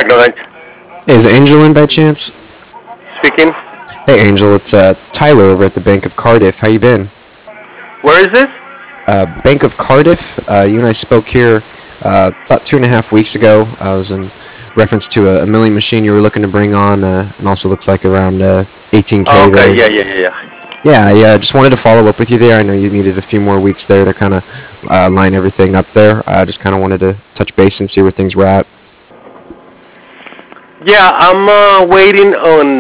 Technolite Hey, is Angel in by chance? speaking. Hey, Angel, it's Tyler over at the Bank of Cardiff. How you been? Where is this? Bank of Cardiff. You and I spoke here about 2.5 weeks ago. I was in reference to a milling machine you were looking to bring on, and also looks like around Oh, 18K okay, there. yeah. Yeah, I just wanted to follow up with you there. I know you needed a few more weeks there to kind of line everything up there. I just kind of wanted to touch base and see where things were at. Yeah, I'm waiting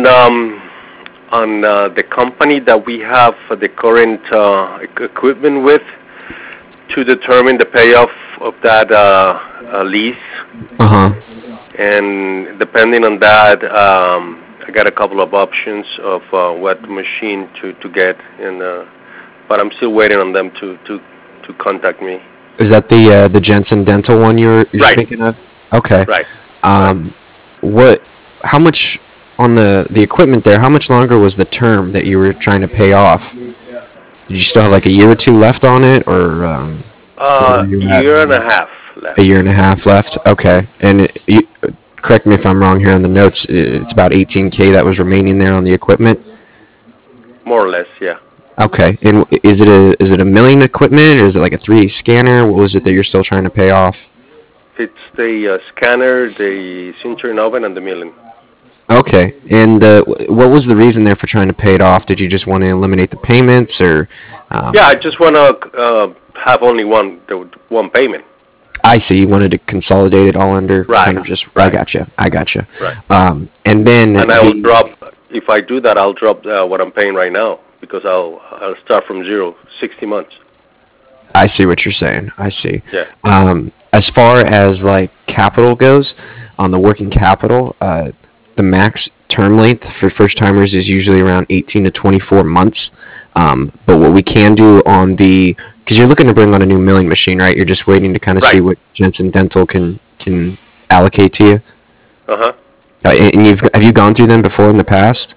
on the company that we have the current equipment with to determine the payoff of that lease, Uh huh. and depending on that, I got a couple of options of what machine to get, and but I'm still waiting on them to contact me. Is that the Jensen Dental one you're Right, speaking of? Okay. right, right. Um, what? How much on the equipment there? How much longer was the term that you were trying to pay off? Did you still have like a year or two left on it, or where were you at? Year and a half A left, year and a half left. Okay. And correct me if I'm wrong here on the notes. It's about 18K that was remaining there on the equipment. more or less, yeah. Okay. And is it a milling equipment or is it like a 3D scanner? What was it that you're still trying to pay off? It's the scanner, the sintering oven, and the milling. Okay. And what was the reason there for trying to pay it off? Did you just want to eliminate the payments, or? Yeah, Um, I just want to have only one payment. I see. You wanted to consolidate it all under kind Right, of just. I right, gotcha. I gotcha. right. And then And I will drop, if I do that, I'll drop what I'm paying right now because I'll start from zero, 60 months. I see what you're saying. I see. Yeah. As far as like capital goes, on the working capital, the max term length for first timers is usually around 18 to 24 months. But what we can do on because you're looking to bring on a new milling machine, right? You're just waiting to kind of see Right. what Jensen Dental can allocate to you. Uh-huh. And have you gone through them before in the past?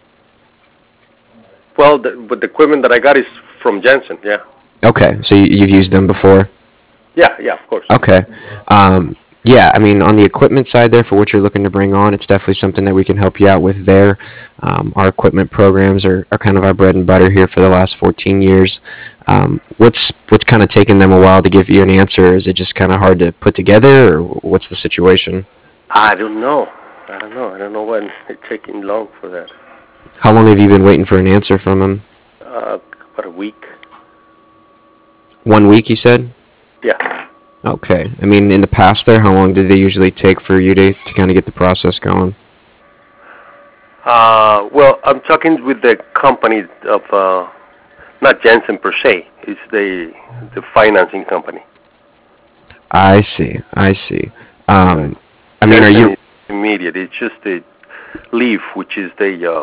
Well, but the equipment that I got is from Jensen, yeah. Okay, so you've used them before. Yeah, of course. Okay. Yeah, I mean, on the equipment side there, for what you're looking to bring on, it's definitely something that we can help you out with there. Our equipment programs are kind of our bread and butter here for the last 14 years. What's kind of taken them a while to give you an answer? Is it just kind of hard to put together, or what's the situation? I don't know. I don't know when it's taking long for that. How long have you been waiting for an answer from them? About a week. 1 week, you said? Yeah. Okay. I mean, in the past there, how long did they usually take for you to kind of get the process going? Well, I'm talking with the company of not Jensen per se. It's the financing company. I see. I see. Right. I mean, are Jensen you? is immediate. It's just the Leaf, which is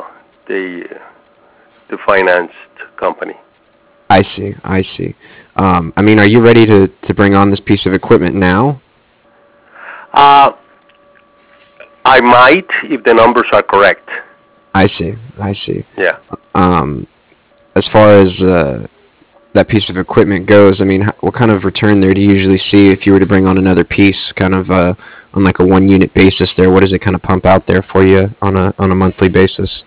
the financed company. I see. I see. I mean, are you ready to bring on this piece of equipment now? Uh, I might if the numbers are correct. I see. I see. Yeah. Um, as far as that piece of equipment goes, I mean, what kind of return there do you usually see if you were to bring on another piece, kind of on like a 1 unit basis there? What does it kind of pump out there for you on a monthly basis?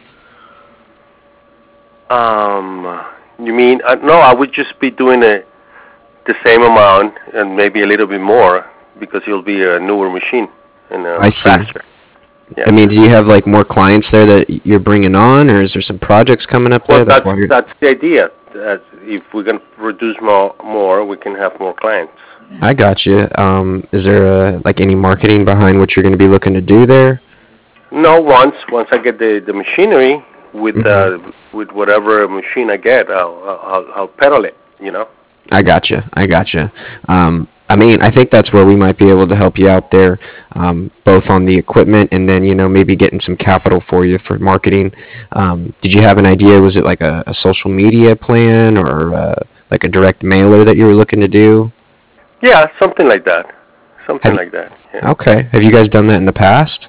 You mean no? I would just be doing the same amount and maybe a little bit more because it'll be a newer machine and I see. faster. I Yeah. mean, do you have like more clients there that you're bringing on, or is there some projects coming up Well, there? That's why you're. that's the idea. That if we can produce more, we can have more clients. I got you. Is there like any marketing behind what you're going to be looking to do there? No, once I get the machinery Hmm. with whatever machine I get, I'll pedal it. You know. I gotcha. I gotcha. I mean, I think that's where we might be able to help you out there, both on the equipment and then maybe getting some capital for you for marketing. Did you have an idea? Was it like a social media plan or like a direct mailer that you were looking to do? Yeah, something like that. Have Something you, like that. Yeah. okay. Have you guys done that in the past?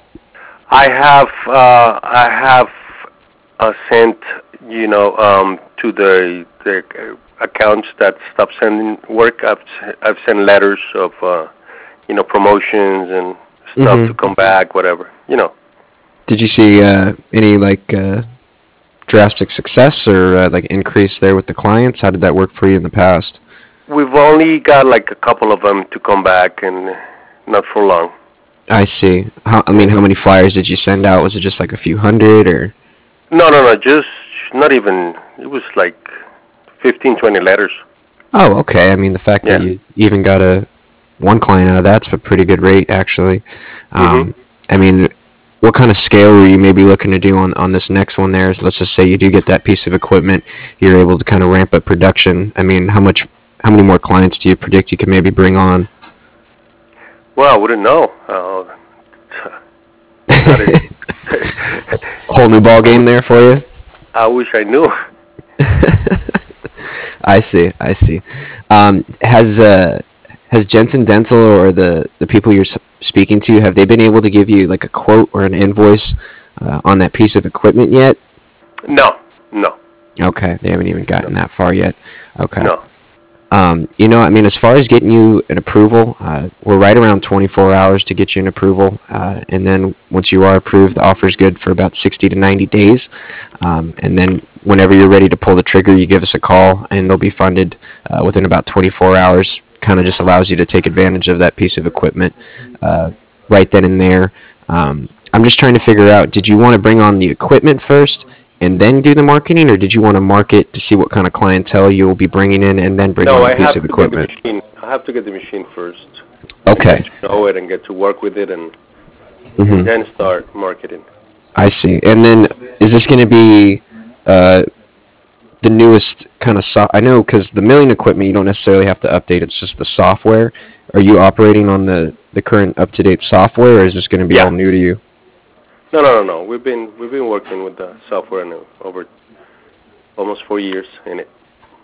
I have sent to the accounts that stop sending work. I've sent letters of promotions and stuff Mhm. to come back, whatever. Did you see any drastic success or like increase there with the clients? How did that work for you in the past? We've only got like a couple of them to come back, and not for long. I see. I mean, how many flyers did you send out? Was it just like a few hundred or? No, no, no, just not even. It was like 15, 20 letters. Oh, okay. I mean, the fact that Yeah. you even got a one client out of that's a pretty good rate, actually. Mhm. I mean, what kind of scale were you maybe looking to do on this next one there? Let's just say you do get that piece of equipment, you're able to kind of ramp up production. I mean, how many more clients do you predict you could maybe bring on? Well, I wouldn't know. That is. Whole new ball I game wish, there for you? I wish I knew. I see. I see. Has Jensen Dental or the people you're speaking to, have they been able to give you like a quote or an invoice on that piece of equipment yet? No, no, Okay, they haven't even no, gotten that far yet. Okay. no. I mean, as far as getting you an approval, we're right around 24 hours to get you an approval, and then once you are approved, the offer's good for about 60 to 90 days. And then whenever you're ready to pull the trigger, you give us a call, and they'll be funded within about 24 hours. Kind of just allows you to take advantage of that piece of equipment right then and there. I'm just trying to figure out, did you want to bring on the equipment first and then do the marketing, or did you want to market to see what kind of clientele you will be bringing in and then bring No, on the I piece have of to get the equipment? machine. I have to get the machine first to Okay. get to know it and get to work with it, and Hmm. then start marketing. I see. And then is this going to be uh, the newest kind of I know because the milling equipment you don't necessarily have to update. It's just the software. Are you operating on the current up to date software, or is this going to be all Yeah. new to you? No, no, no, no. We've been working with the software now over almost 4 years in it.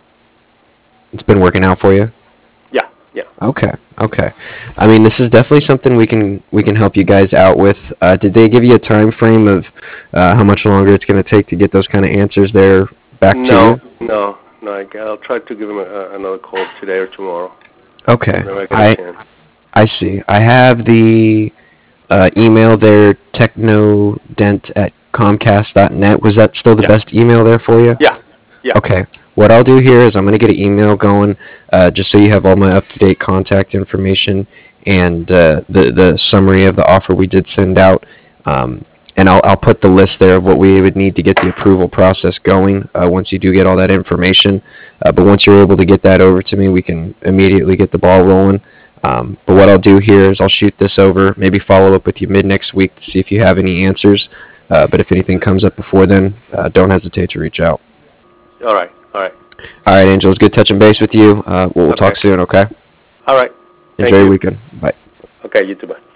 It's been working out for you. Yeah, yeah. Okay. Okay. I mean, this is definitely something we can help you guys out with. Did they give you a time frame of how much longer it's going to take to get those kind of answers there back to No, you? no, no. I'll try to give him another call today or tomorrow Okay. whenever I get a I chance. I see. I have the email there, technodent at comcast.net. Was that still the Yeah, best email there for you? yeah, yeah. Okay. What I'll do here is I'm going to get an email going just so you have all my up-to-date contact information and the summary of the offer we did send out. And I'll put the list there of what we would need to get the approval process going once you do get all that information. But once you're able to get that over to me, we can immediately get the ball rolling. But what I'll do here is I'll shoot this over, maybe follow up with you mid next week to see if you have any answers. But if anything comes up before then, don't hesitate to reach out. All right, all right. All right, Angel, it's good touching base with you. We'll talk Okay. soon, okay? All right. Enjoy Thank your you. weekend. Bye. Okay, you too. Bye.